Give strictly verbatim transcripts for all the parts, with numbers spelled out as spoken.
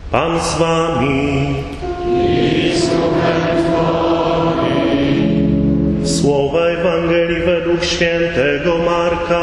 Pan z wami. I z duchem Twoim. Słowa Ewangelii według świętego Marka.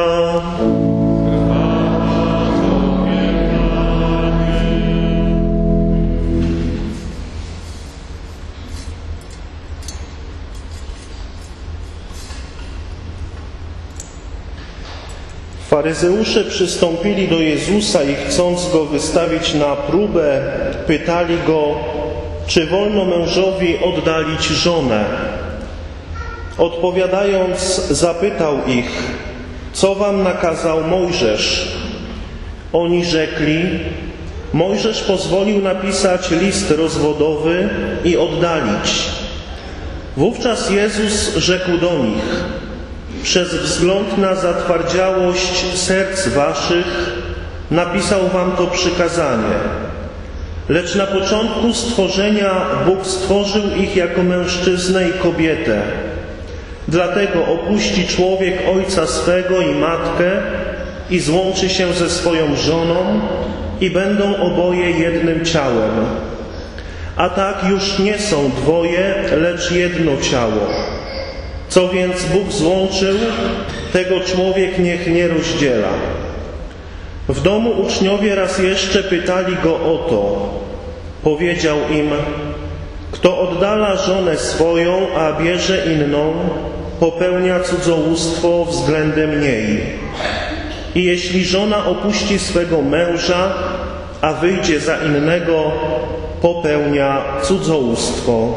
Faryzeusze przystąpili do Jezusa i chcąc Go wystawić na próbę, pytali Go, czy wolno mężowi oddalić żonę. Odpowiadając, zapytał ich, co wam nakazał Mojżesz? Oni rzekli, Mojżesz pozwolił napisać list rozwodowy i oddalić. Wówczas Jezus rzekł do nich, przez wzgląd na zatwardziałość serc waszych napisał wam to przykazanie. Lecz na początku stworzenia Bóg stworzył ich jako mężczyznę i kobietę. Dlatego opuści człowiek ojca swego i matkę i złączy się ze swoją żoną i będą oboje jednym ciałem. A tak już nie są dwoje, lecz jedno ciało. Co więc Bóg złączył, tego człowiek niech nie rozdziela. W domu uczniowie raz jeszcze pytali Go o to. Powiedział im, kto oddala żonę swoją, a bierze inną, popełnia cudzołóstwo względem niej. I jeśli żona opuści swego męża, a wyjdzie za innego, popełnia cudzołóstwo.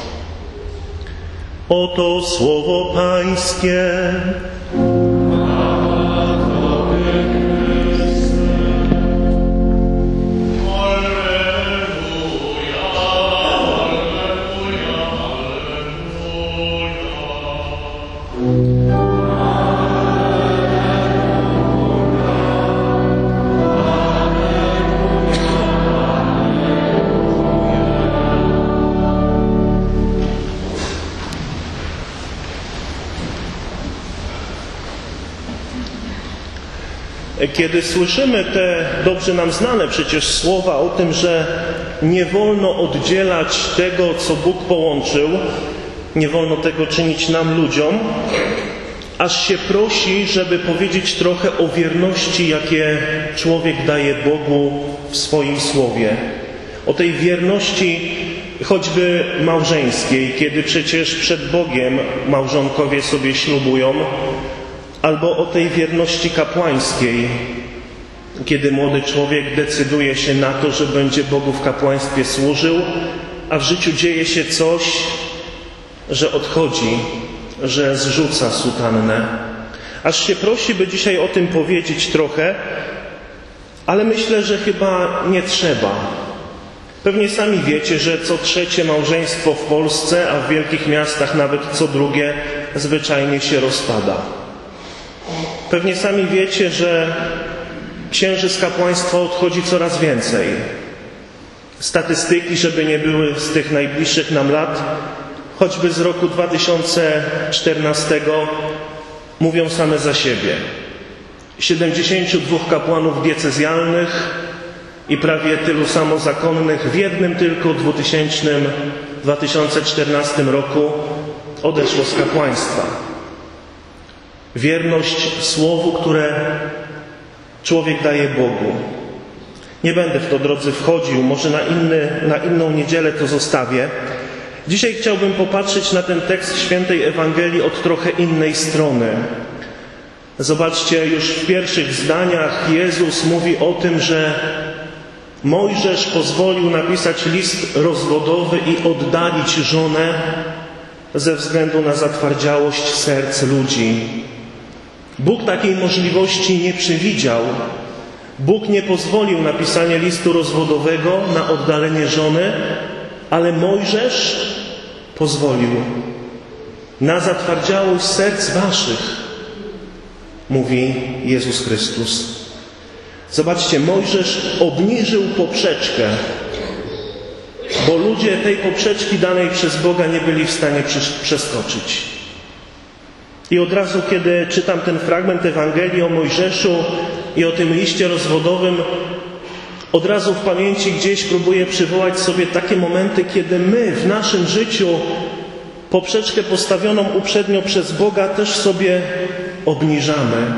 Oto słowo Pańskie. Kiedy słyszymy te dobrze nam znane przecież słowa o tym, że nie wolno oddzielać tego, co Bóg połączył, nie wolno tego czynić nam ludziom, aż się prosi, żeby powiedzieć trochę o wierności, jakie człowiek daje Bogu w swoim słowie. O tej wierności choćby małżeńskiej, kiedy przecież przed Bogiem małżonkowie sobie ślubują, albo o tej wierności kapłańskiej, kiedy młody człowiek decyduje się na to, że będzie Bogu w kapłaństwie służył, a w życiu dzieje się coś, że odchodzi, że zrzuca sutannę. Aż się prosi, by dzisiaj o tym powiedzieć trochę, ale myślę, że chyba nie trzeba. Pewnie sami wiecie, że co trzecie małżeństwo w Polsce, a w wielkich miastach nawet co drugie, zwyczajnie się rozpada. Pewnie sami wiecie, że księży z kapłaństwa odchodzi coraz więcej. Statystyki, żeby nie były z tych najbliższych nam lat, choćby z roku dwa tysiące czternastego, mówią same za siebie. siedemdziesięciu dwóch kapłanów diecezjalnych i prawie tylu samo zakonnych w jednym tylko dwa tysiące czternastym roku odeszło z kapłaństwa. Wierność słowu, które człowiek daje Bogu. Nie będę w to, drodzy, wchodził, może na, inny, na inną niedzielę to zostawię. Dzisiaj chciałbym popatrzeć na ten tekst świętej Ewangelii od trochę innej strony. Zobaczcie, już w pierwszych zdaniach Jezus mówi o tym, że Mojżesz pozwolił napisać list rozwodowy i oddalić żonę ze względu na zatwardziałość serc ludzi. Bóg takiej możliwości nie przewidział. Bóg nie pozwolił napisania listu rozwodowego na oddalenie żony, ale Mojżesz pozwolił. Na zatwardziałość serc waszych, mówi Jezus Chrystus. Zobaczcie, Mojżesz obniżył poprzeczkę, bo ludzie tej poprzeczki danej przez Boga nie byli w stanie przeskoczyć. I od razu, kiedy czytam ten fragment Ewangelii o Mojżeszu i o tym liście rozwodowym, Od razu w pamięci gdzieś próbuję przywołać sobie takie momenty, kiedy my w naszym życiu poprzeczkę postawioną uprzednio przez Boga też sobie obniżamy.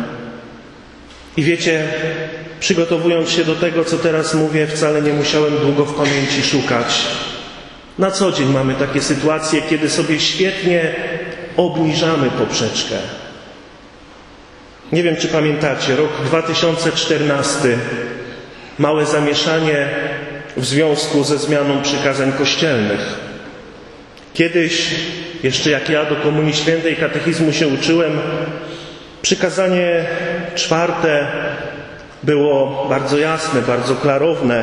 I wiecie, przygotowując się do tego, co teraz mówię, wcale nie musiałem długo w pamięci szukać. Na co dzień mamy takie sytuacje, kiedy sobie świetnie obniżamy poprzeczkę. Nie wiem, czy pamiętacie, rok dwa tysiące czternasty. Małe zamieszanie w związku ze zmianą przykazań kościelnych. Kiedyś, jeszcze jak ja do Komunii Świętej Katechizmu się uczyłem, przykazanie czwarte było bardzo jasne, bardzo klarowne.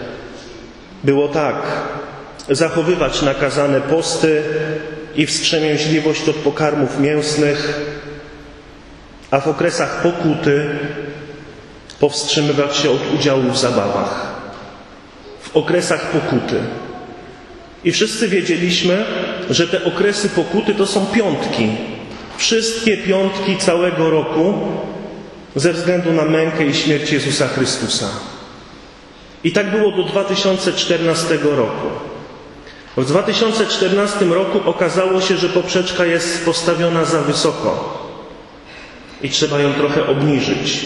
Było tak: zachowywać nakazane posty i wstrzemięźliwość od pokarmów mięsnych, a w okresach pokuty powstrzymywać się od udziału w zabawach. W okresach pokuty. I wszyscy wiedzieliśmy, że te okresy pokuty to są piątki. Wszystkie piątki całego roku ze względu na mękę i śmierć Jezusa Chrystusa. I tak było do dwa tysiące czternastego roku. W dwa tysiące czternastym roku okazało się, że poprzeczka jest postawiona za wysoko i trzeba ją trochę obniżyć.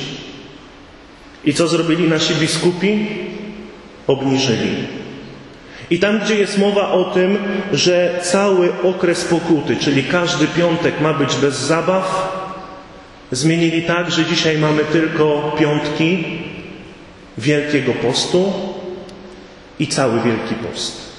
I co zrobili nasi biskupi? Obniżyli. I tam, gdzie jest mowa o tym, że cały okres pokuty, czyli każdy piątek ma być bez zabaw, zmienili tak, że dzisiaj mamy tylko piątki Wielkiego Postu i cały Wielki Post.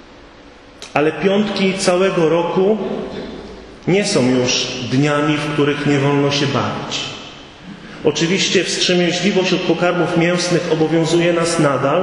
Ale piątki całego roku nie są już dniami, w których nie wolno się bawić. Oczywiście wstrzemięźliwość od pokarmów mięsnych obowiązuje nas nadal,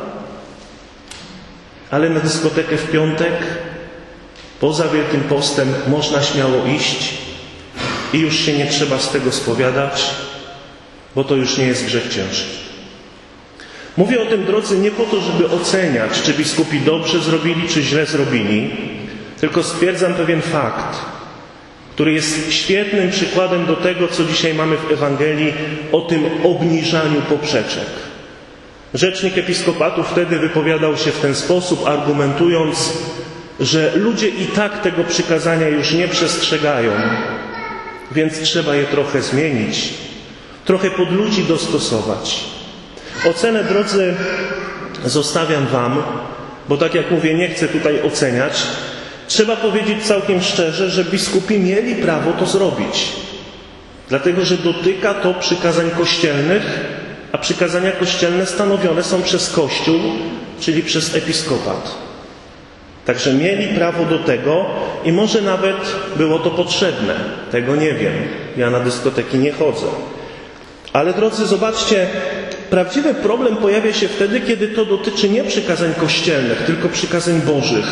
ale na dyskotekę w piątek, poza Wielkim Postem, można śmiało iść i już się nie trzeba z tego spowiadać, bo to już nie jest grzech ciężki. Mówię o tym, drodzy, nie po to, żeby oceniać, czy biskupi dobrze zrobili, czy źle zrobili, tylko stwierdzam pewien fakt, który jest świetnym przykładem do tego, co dzisiaj mamy w Ewangelii, o tym obniżaniu poprzeczek. Rzecznik episkopatu wtedy wypowiadał się w ten sposób, argumentując, że ludzie i tak tego przykazania już nie przestrzegają, więc trzeba je trochę zmienić, trochę pod ludzi dostosować. Ocenę, drodzy, zostawiam wam, bo tak jak mówię, nie chcę tutaj oceniać. Trzeba powiedzieć całkiem szczerze, że biskupi mieli prawo to zrobić, dlatego że dotyka to przykazań kościelnych, a przykazania kościelne stanowione są przez Kościół, czyli przez episkopat. Także mieli prawo do tego i może nawet było to potrzebne. Tego nie wiem. Ja na dyskoteki nie chodzę. Ale drodzy, zobaczcie, prawdziwy problem pojawia się wtedy, kiedy to dotyczy nie przykazań kościelnych, tylko przykazań bożych.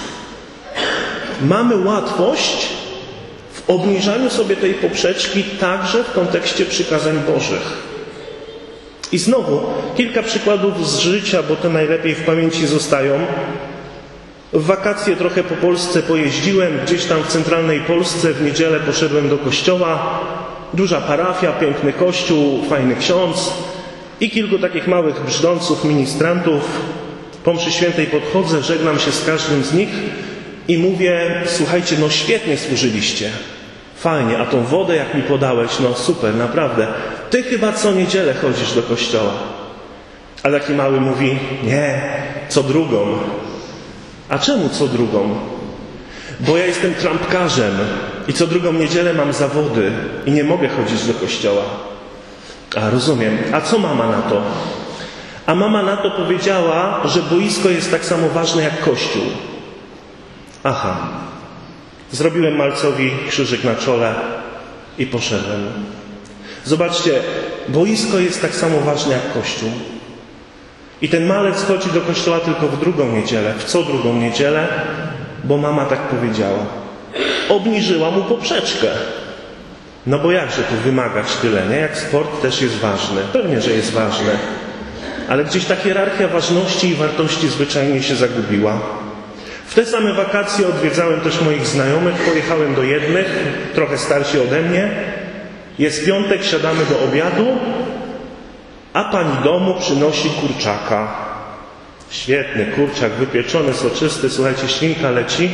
Mamy łatwość w obniżaniu sobie tej poprzeczki także w kontekście przykazań bożych. I znowu kilka przykładów z życia, bo te najlepiej w pamięci zostają. W wakacje trochę po Polsce pojeździłem, gdzieś tam w centralnej Polsce w niedzielę poszedłem do kościoła. Duża parafia, piękny kościół, fajny ksiądz i kilku takich małych brzdąców, ministrantów. Po mszy świętej podchodzę, żegnam się z każdym z nich i mówię: słuchajcie, no świetnie służyliście. Fajnie, a tą wodę jak mi podałeś, no super, naprawdę. Ty chyba co niedzielę chodzisz do kościoła. A taki mały mówi: nie, co drugą. A czemu co drugą? Bo ja jestem trampkarzem i co drugą niedzielę mam zawody i nie mogę chodzić do kościoła. A rozumiem. A co mama na to? A mama na to powiedziała, że boisko jest tak samo ważne jak kościół. Aha. Zrobiłem malcowi krzyżyk na czole i poszedłem. Zobaczcie, boisko jest tak samo ważne jak kościół. I ten malec chodzi do kościoła tylko w drugą niedzielę. W co drugą niedzielę? Bo mama tak powiedziała. Obniżyła mu poprzeczkę. No bo jakże tu wymagać tyle, nie? Jak sport też jest ważny. Pewnie, że jest ważny. Ale gdzieś ta hierarchia ważności i wartości zwyczajnie się zagubiła. W te same wakacje odwiedzałem też moich znajomych. Pojechałem do jednych, trochę starsi ode mnie. Jest piątek, siadamy do obiadu. a pani domu przynosi kurczaka. Świetny kurczak, wypieczony, soczysty, słuchajcie, ślinka leci.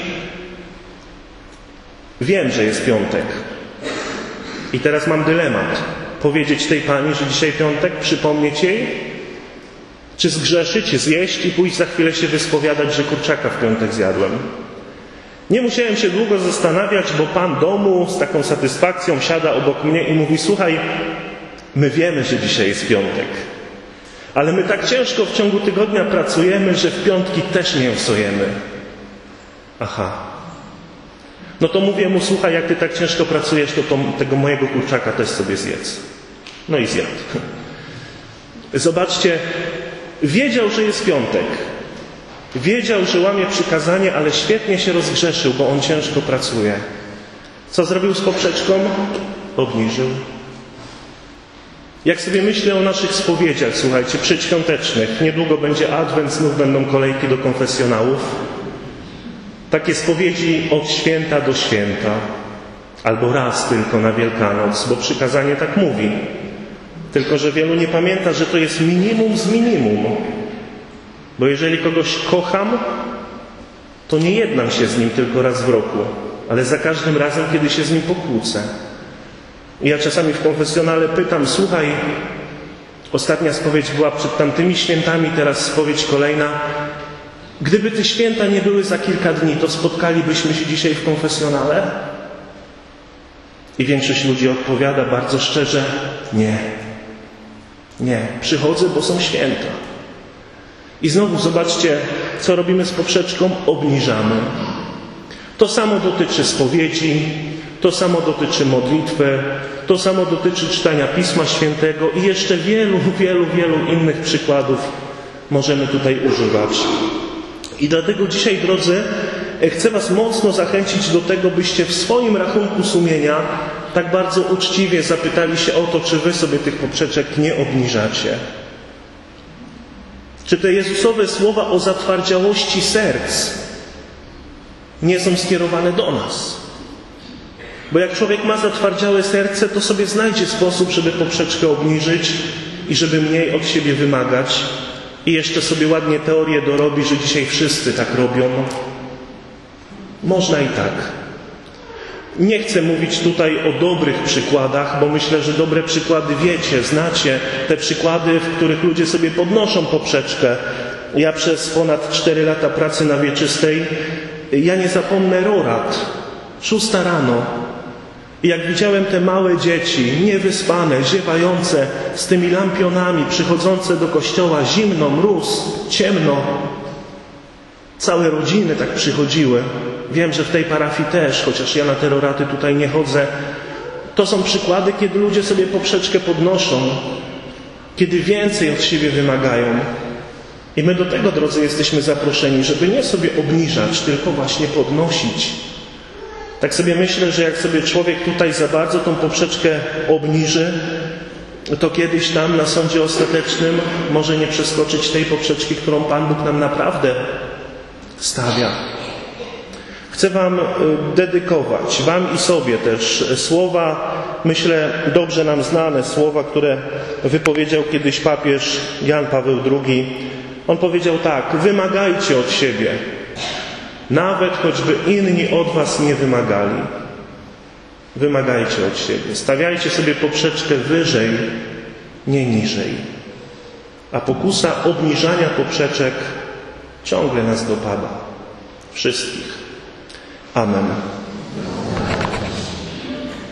Wiem, że jest piątek. I teraz mam dylemat. Powiedzieć tej pani, że dzisiaj piątek, przypomnieć jej? Czy zgrzeszyć, zjeść i pójść za chwilę się wyspowiadać, że kurczaka w piątek zjadłem? Nie musiałem się długo zastanawiać, bo pan domu z taką satysfakcją siada obok mnie i mówi: słuchaj, my wiemy, że dzisiaj jest piątek, ale my tak ciężko w ciągu tygodnia pracujemy, że w piątki też mięsojemy. Aha. No to mówię mu: słuchaj, jak ty tak ciężko pracujesz, to, to tego mojego kurczaka też sobie zjedz. No i zjadł. Zobaczcie, wiedział, że jest piątek. Wiedział, że łamie przykazanie, ale świetnie się rozgrzeszył, bo on ciężko pracuje. Co zrobił z poprzeczką? Obniżył. Jak sobie myślę o naszych spowiedziach, słuchajcie, przedświątecznych, niedługo będzie Adwent, znów będą kolejki do konfesjonałów. Takie spowiedzi od święta do święta, albo raz tylko na Wielkanoc, bo przykazanie tak mówi. Tylko że wielu nie pamięta, że to jest minimum z minimum. Bo jeżeli kogoś kocham, to nie jednam się z nim tylko raz w roku, ale za każdym razem, kiedy się z nim pokłócę. I ja czasami w konfesjonale pytam: słuchaj, ostatnia spowiedź była przed tamtymi świętami, teraz spowiedź kolejna. Gdyby te święta nie były za kilka dni, to spotkalibyśmy się dzisiaj w konfesjonale? I większość ludzi odpowiada bardzo szczerze: nie. Nie, przychodzę, bo są święta. I znowu zobaczcie, co robimy z poprzeczką: obniżamy. To samo dotyczy spowiedzi, to samo dotyczy modlitwy, to samo dotyczy czytania Pisma Świętego i jeszcze wielu, wielu, wielu innych przykładów możemy tutaj używać. I dlatego dzisiaj, drodzy, chcę was mocno zachęcić do tego, byście w swoim rachunku sumienia tak bardzo uczciwie zapytali się o to, czy wy sobie tych poprzeczek nie obniżacie. Czy te Jezusowe słowa o zatwardziałości serc nie są skierowane do nas? Bo jak człowiek ma zatwardziałe serce, to sobie znajdzie sposób, żeby poprzeczkę obniżyć i żeby mniej od siebie wymagać. I jeszcze sobie ładnie teorię dorobi, że dzisiaj wszyscy tak robią. Można i tak. Nie chcę mówić tutaj o dobrych przykładach, bo myślę, że dobre przykłady wiecie, znacie. Te przykłady, w których ludzie sobie podnoszą poprzeczkę. Ja przez ponad cztery lata pracy na Wieczystej, ja nie zapomnę rorat. Szósta rano. I jak widziałem te małe dzieci, niewyspane, ziewające, z tymi lampionami, przychodzące do kościoła, zimno, mróz, ciemno. Całe rodziny tak przychodziły. Wiem, że w tej parafii też, chociaż ja na te roraty tutaj nie chodzę. To są przykłady, kiedy ludzie sobie poprzeczkę podnoszą, kiedy więcej od siebie wymagają. I my do tego, drodzy, jesteśmy zaproszeni, żeby nie sobie obniżać, tylko właśnie podnosić. Tak sobie myślę, że jak sobie człowiek tutaj za bardzo tą poprzeczkę obniży, to kiedyś tam na sądzie ostatecznym może nie przeskoczyć tej poprzeczki, którą Pan Bóg nam naprawdę stawia. Chcę wam dedykować, wam i sobie też, słowa, myślę, dobrze nam znane, słowa, które wypowiedział kiedyś papież Jan Paweł drugi. On powiedział tak: wymagajcie od siebie, nawet choćby inni od was nie wymagali. Wymagajcie od siebie. Stawiajcie sobie poprzeczkę wyżej, nie niżej. A pokusa obniżania poprzeczek ciągle nas dopada. Wszystkich. Amen.